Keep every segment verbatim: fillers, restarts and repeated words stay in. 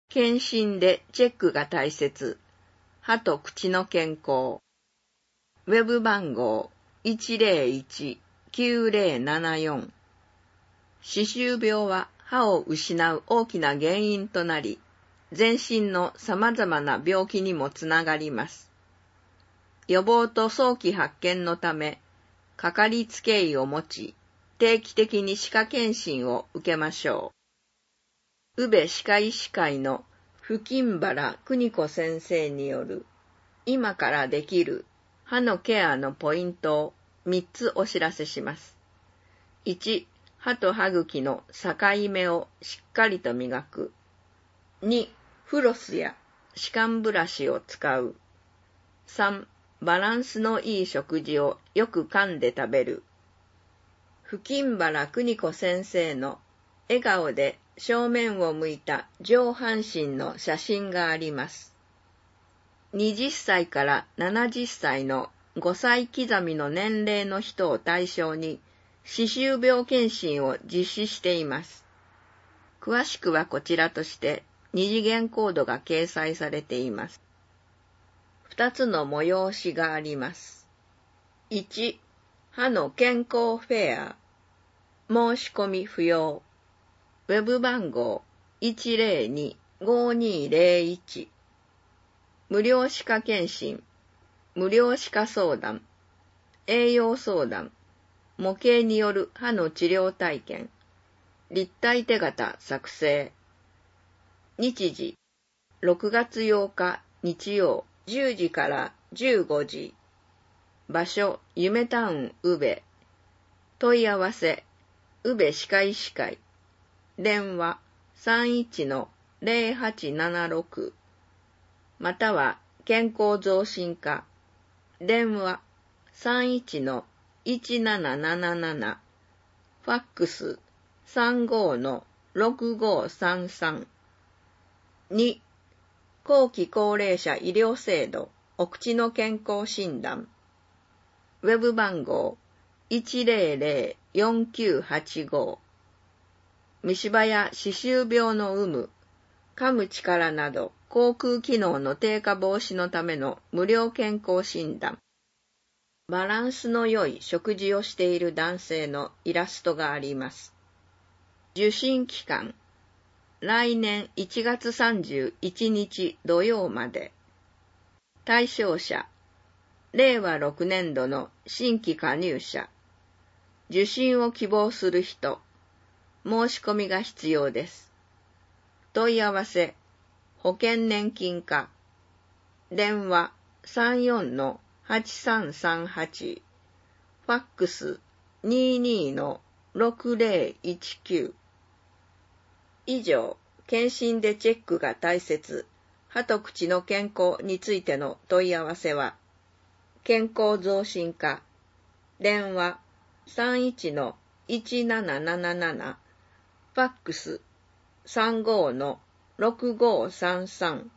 検診でチェックが大切。歯と口の健康。ウェブ番号 いちゼロいち きゅうゼロななよん。歯周病は歯を失う大きな原因となり、全身の様々な病気にもつながります。予防と早期発見のため、かかりつけ医を持ち、定期的に歯科検診を受けましょう。宇部歯科医師会の付近原邦子先生による、今からできる歯のケアのポイントをみっつお知らせします。いち、歯と歯茎の境目をしっかりと磨く。に、フロスや歯間ブラシを使う。さん、バランスのいい食事をよく噛んで食べる。付近原邦子先生の笑顔で正面を向いた上半身の写真があります。はたちからななじゅっさいのごさい刻みの年齢の人を対象に歯周病検診を実施しています。詳しくはこちらとして二次元コードが掲載されています。二つの催しがあります。いち、歯の健康フェア。申し込み不要。ウェブ番号 いちゼロに ごにゼロいち。無料歯科検診、無料歯科相談、栄養相談、模型による歯の治療体験、立体手形作成。日時、ろくがつようか日曜じゅうじからじゅうごじ。場所、夢タウン宇部。問い合わせ、宇部歯科医師会。電話 さんいちのゼロはちななろく。または健康増進課。電話 さんいちのいちなななななな。ファックス さんごのろくごさんさん。に、後期高齢者医療制度お口の健康診断。ウェブ番号 いちゼロゼロよんきゅうはちご。虫歯や歯周病の有無、噛む力など口腔機能の低下防止のための無料健康診断。バランスの良い食事をしている男性のイラストがあります。受診期間、来年いちがつさんじゅういちにち土曜まで。対象者、れいわろくねんどの新規加入者。受診を希望する人、申し込みが必要です。問い合わせ、保険年金課。電話 さんよんのはちさんさんはち。ファックス にじゅうにのろくゼロいちきゅう。以上、検診でチェックが大切、歯と口の健康についての問い合わせは、健康増進課。電話 さんいちのいちななななな。ファックス さんごのろくごさんさん。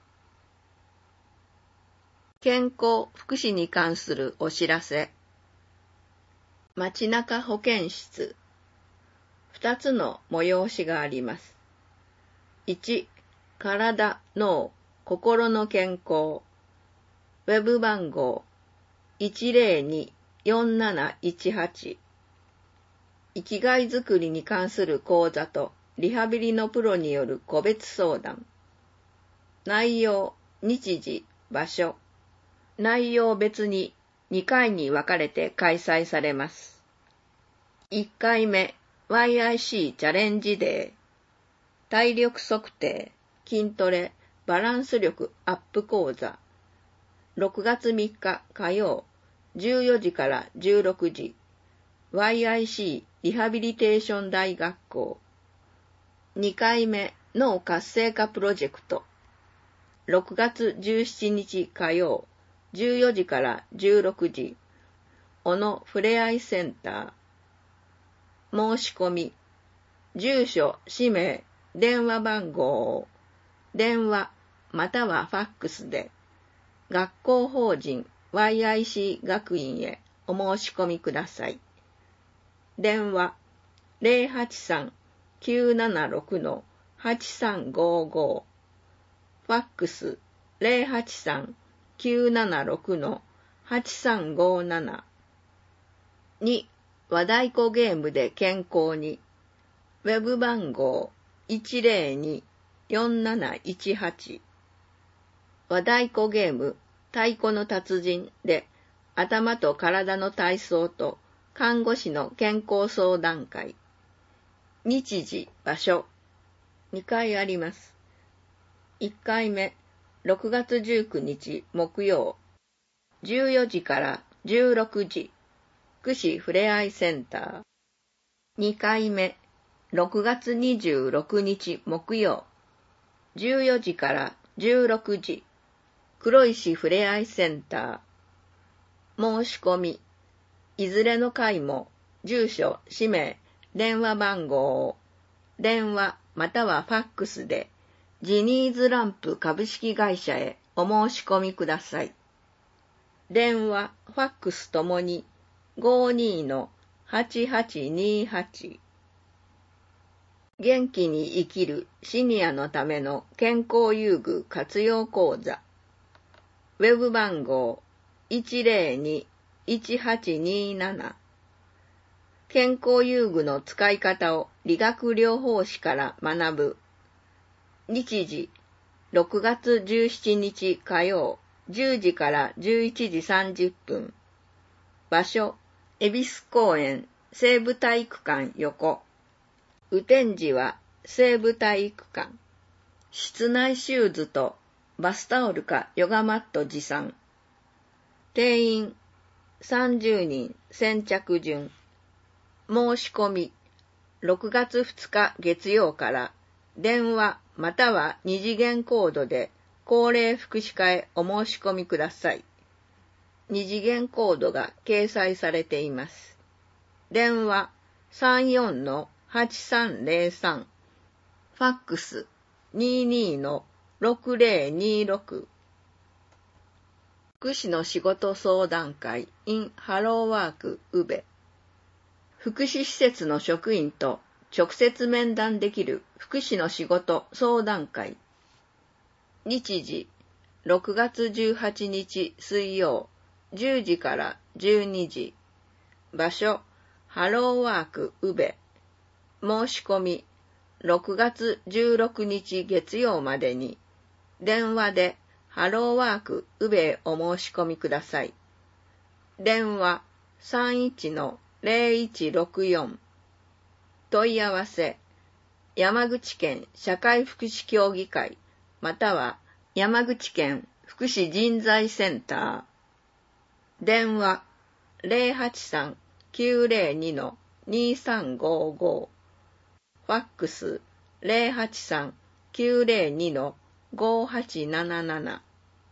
健康福祉に関するお知らせ。街中保健室。二つの催しがあります。いち、体、脳、心の健康。ウェブ番号 いちゼロに よんなないちはち。生きがいづくりに関する講座とリハビリのプロによる個別相談。内容、日時、場所。内容別ににかいに分かれて開催されます。いっかいめ、ワイアイシー チャレンジデー。体力測定、筋トレ、バランス力アップ講座。ろくがつみっか火曜、じゅうよじからじゅうろくじ。ワイアイシー リハビリテーション大学校。にかいめ、脳活性化プロジェクト。ろくがつじゅうしちにち火曜、じゅうよじからじゅうろくじ。小野ふれあいセンター。申し込み。住所、氏名、電話番号を電話またはファックスで学校法人 ワイアイシー 学院へお申し込みください。電話 ゼロはちさんきゅうななろくのはちさんごご。 ファックス ゼロはちさん きゅうななろく はちさんごなな。に、和太鼓ゲームで健康に。ウェブ番号 いちゼロに よんなないちはち。和太鼓ゲーム太鼓の達人で頭と体の体操と看護師の健康相談会。日時、場所、にかいあります。いっかいめ、ろくがつじゅうくにち木曜、じゅうよじからじゅうろくじ、福祉ふれあいセンター。にかいめ、ろくがつにじゅうろくにち木曜、じゅうよじからじゅうろくじ、黒石ふれあいセンター。申し込み、いずれの回も、住所、氏名、電話番号を、電話またはファックスで、ジニーズランプ株式会社へお申し込みください。電話、ファックスともに、ごーにーのはちはちにーはち。元気に生きるシニアのための健康遊具活用講座。ウェブ番号 いちゼロに いちはちにーなな。健康遊具の使い方を理学療法士から学ぶ。日時、ろくがつじゅうしちにち火曜、じゅうじからじゅういちじさんじゅっぷん。場所、恵比寿公園西部体育館横。雨天時は西部体育館。室内シューズとバスタオルかヨガマット持参。定員さんじゅうにん先着順。申し込みろくがつふつか月曜から電話または二次元コードで高齢福祉課へお申し込みください。二次元コードが掲載されています。電話 さんよんのはちさんゼロさん。ファックス にーにーのろくゼロにーろく。福祉の仕事相談会 in ハローワーク宇部。福祉施設の職員と直接面談できる福祉の仕事相談会。日時、ろくがつじゅうはちにち水曜、じゅうじからじゅうにじ。場所、ハローワーク宇部。申し込み、ろくがつじゅうろくにち月曜までに、電話でハローワーク宇部へお申し込みください。電話さんいちのゼロいちろくよん。問い合わせ、山口県社会福祉協議会または山口県福祉人材センター。電話ゼロはちさん きゅうゼロに にさんごご。ファックスゼロはちさん きゅうゼロに ごはちなななな。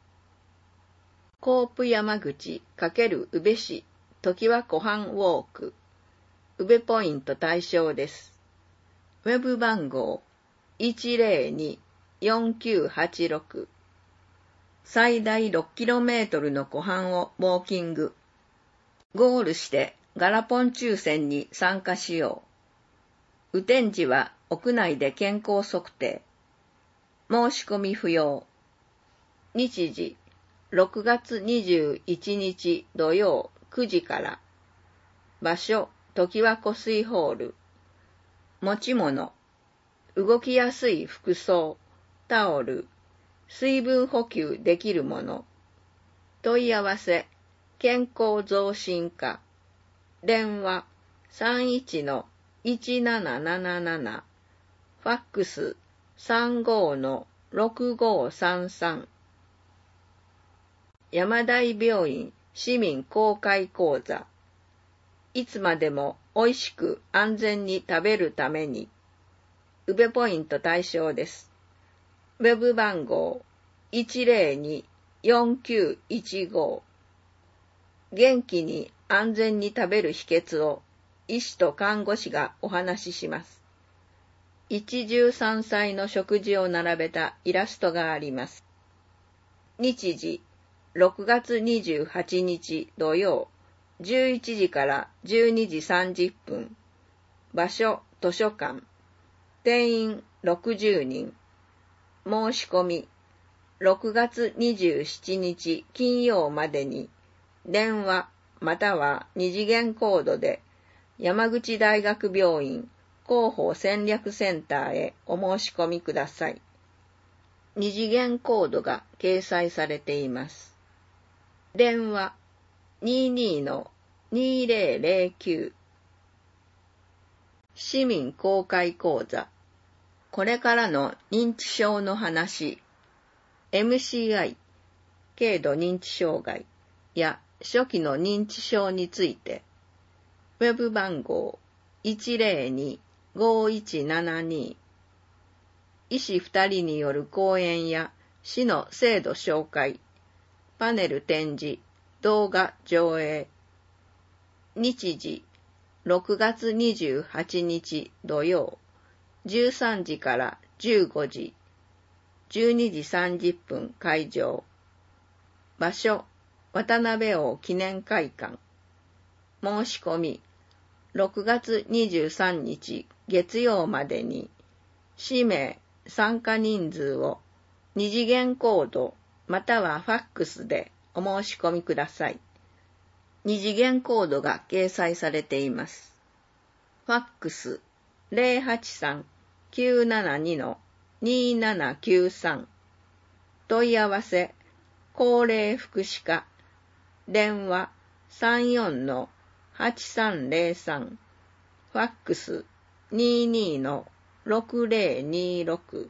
コープ山口×宇部市常盤湖畔ウォーク。宇部ポイント対象です。ウェブ番号 いちゼロに よんきゅうはちろく。最大 ろくキロメートル の湖畔をウォーキング。ゴールしてガラポン抽選に参加しよう。雨天時は屋内で健康測定。申し込み不要。日時、ろくがつにじゅういちにち土曜くじから。場所、常盤湖水ホール。持ち物、動きやすい服装、タオル、水分補給できるもの。問い合わせ、健康増進課。電話さんいちのいちなななななな。ファックスさんごのろくごさんさん。山台病院市民公開講座。いつまでも美味しく安全に食べるために。宇部ポイント対象です。ウェブ番号 いちゼロに よんきゅういちご。元気に安全に食べる秘訣を医師と看護師がお話しします。一汁三菜の食事を並べたイラストがあります。日時、ろくがつにじゅうはちにち土曜、じゅういちじからじゅうにじさんじゅっぷん。場所、図書館。定員ろくじゅうにん。申し込み、 ろくがつにじゅうしちにち金曜までに電話または二次元コードで山口大学病院広報戦略センターへお申し込みください。二次元コードが掲載されています。電話 にじゅうにのにせんきゅう 市民公開講座これからの認知症の話 エムシーアイ 軽度認知障害や初期の認知症についてウェブ番号 いちぜろに ごいちななに 医師ふたりによる講演や市の制度紹介パネル展示動画上映日時ろくがつにじゅうはちにち土曜じゅうさんじからじゅうごじじゅうにじさんじゅっぷん会場場所渡辺王記念会館申し込みろくがつにじゅうさんにち月曜までに氏名参加人数を二次元コードまたはファックスでお申し込みください。二次元コードが掲載されています。ファックス ゼロはちさん きゅうななに にななきゅうさん 問い合わせ高齢福祉課電話 さんよんのはちさんぜろさん ファックス にじゅうにのろくぜろにろく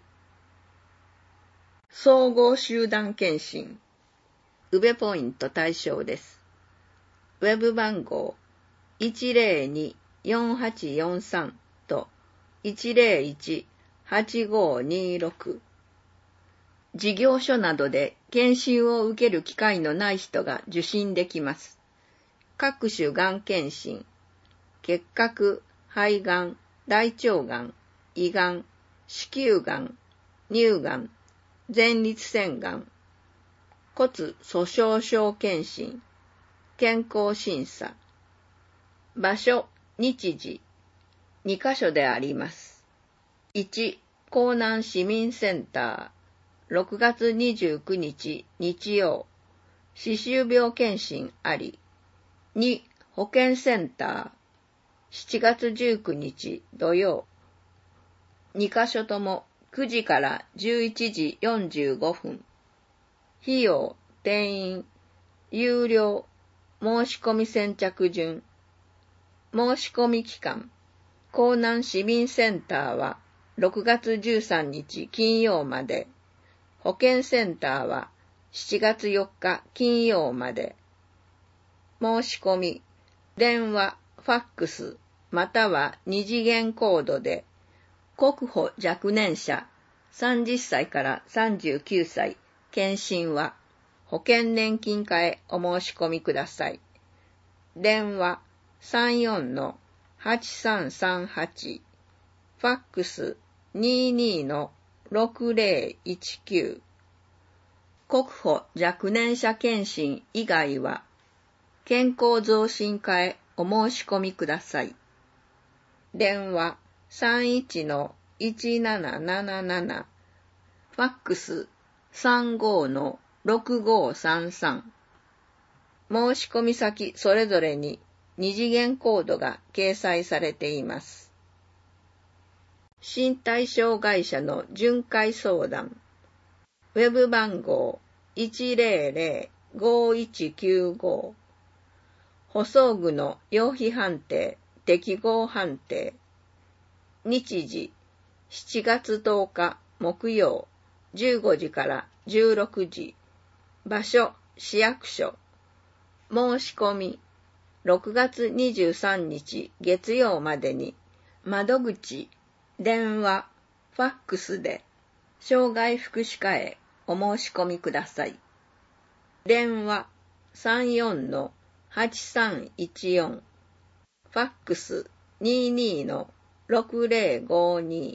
総合集団検診宇部ポイント対象です。ウェブ番号 いちぜろに よんはちよんさん といちぜろいち はちごにろく事業所などで検診を受ける機会のない人が受診できます。各種がん検診、結核、肺がん、大腸がん、胃がん、子宮がん、乳がん、前立腺がん、骨粗鬆症検診、健康審査、場所、日時、にかしょであります。いち、江南市民センター、ろくがつにじゅうくにち日曜、歯周病検診あり。に、保健センター、しちがつじゅうくにち土曜。にかしょともくじからじゅういちじよんじゅうごふん。費用、定員、有料、申し込み先着順。申し込み期間、江南市民センターはろくがつじゅうさんにち金曜まで。保健センターはしちがつよっか金曜まで。申し込み、電話、ファックス、または二次元コードで、国保若年者さんじゅっさいからさんじゅうきゅうさい、検診は保険年金課へお申し込みください。電話 さんよんのはちさんさんはち、ファックス にじゅうにのろくぜろいちきゅう。国保若年者検診以外は、健康増進課へお申し込みください。電話 さんいちのいちなななななな、ファックス さんごのろくごさんさん。申し込み先それぞれに二次元コードが掲載されています。身体障害者の巡回相談。ウェブ番号 いちぜろぜろ ごいちきゅうご。補装具の用費判定、適合判定。日時、しちがつとおか木曜、じゅうごじからじゅうろくじ。場所、市役所。申し込み、ろくがつにじゅうさんにち月曜までに、窓口、電話、ファックスで、障害福祉課へお申し込みください。電話、さんよんのはちさんいちよん、ファックス にじゅうにのろくぜろごに。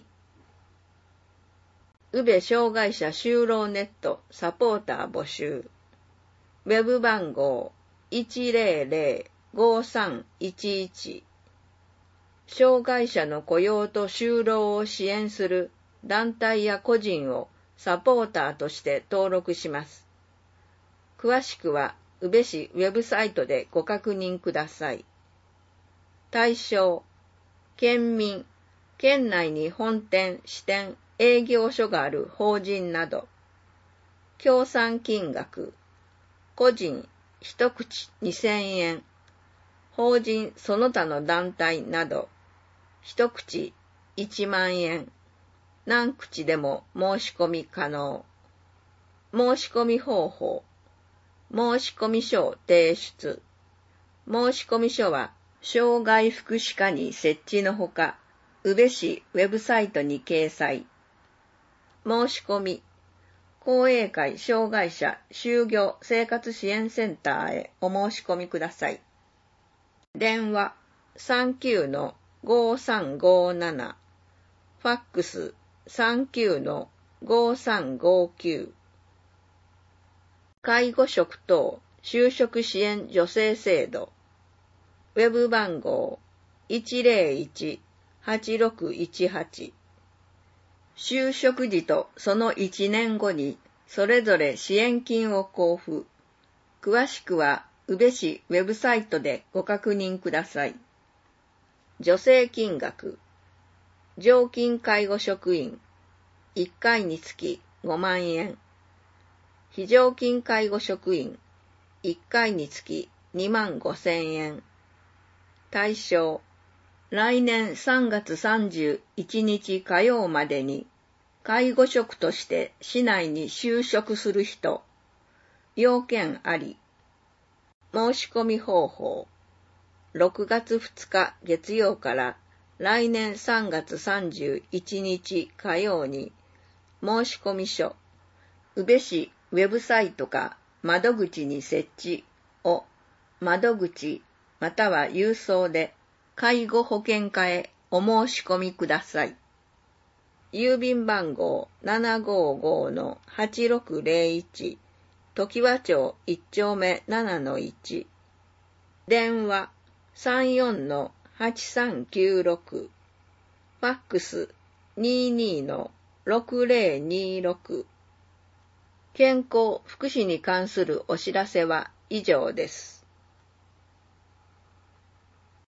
宇部障害者就労ネットサポーター募集。ウェブ番号 いちぜろぜろ ごさんいちいち。障害者の雇用と就労を支援する団体や個人をサポーターとして登録します。詳しくは宇部市ウェブサイトでご確認ください。対象、県民、県内に本店、支店、営業所がある法人など、協賛金額、個人一口にせんえん、法人その他の団体など、一口いちまんえん、何口でも申し込み可能。申し込み方法、申し込み書を提出。申し込み書は、障害福祉課に設置のほか、宇部市ウェブサイトに掲載。申し込み、公営会障害者就業生活支援センターへお申し込みください。電話 さんきゅうのごさんごなな、ファックス さんきゅうのごさんごきゅう。介護職等就職支援助成制度、ウェブ番号 いちゼロいち はちろくいちはち。就職時とそのいちねんごにそれぞれ支援金を交付。詳しくは宇部市ウェブサイトでご確認ください。助成金額、常勤介護職員いっかいにつきごまんえん、非常勤介護職員いっかいにつきにまんごせんえん。対象、来年さんがつさんじゅういちにち火曜までに介護職として市内に就職する人、要件あり。申し込み方法、ろくがつふつか月曜から来年さんがつさんじゅういちにち火曜に申し込み書、宇部市ウェブサイトか窓口に設置を窓口または郵送で介護保険課へお申し込みください。郵便番号 ななごーごーのはちろくゼロいち、常盤町いっちょうめななのいち。電話 さんよんのはちさんきゅうろく。ファックス ににのろくゼロにろく。健康福祉に関するお知らせは以上です。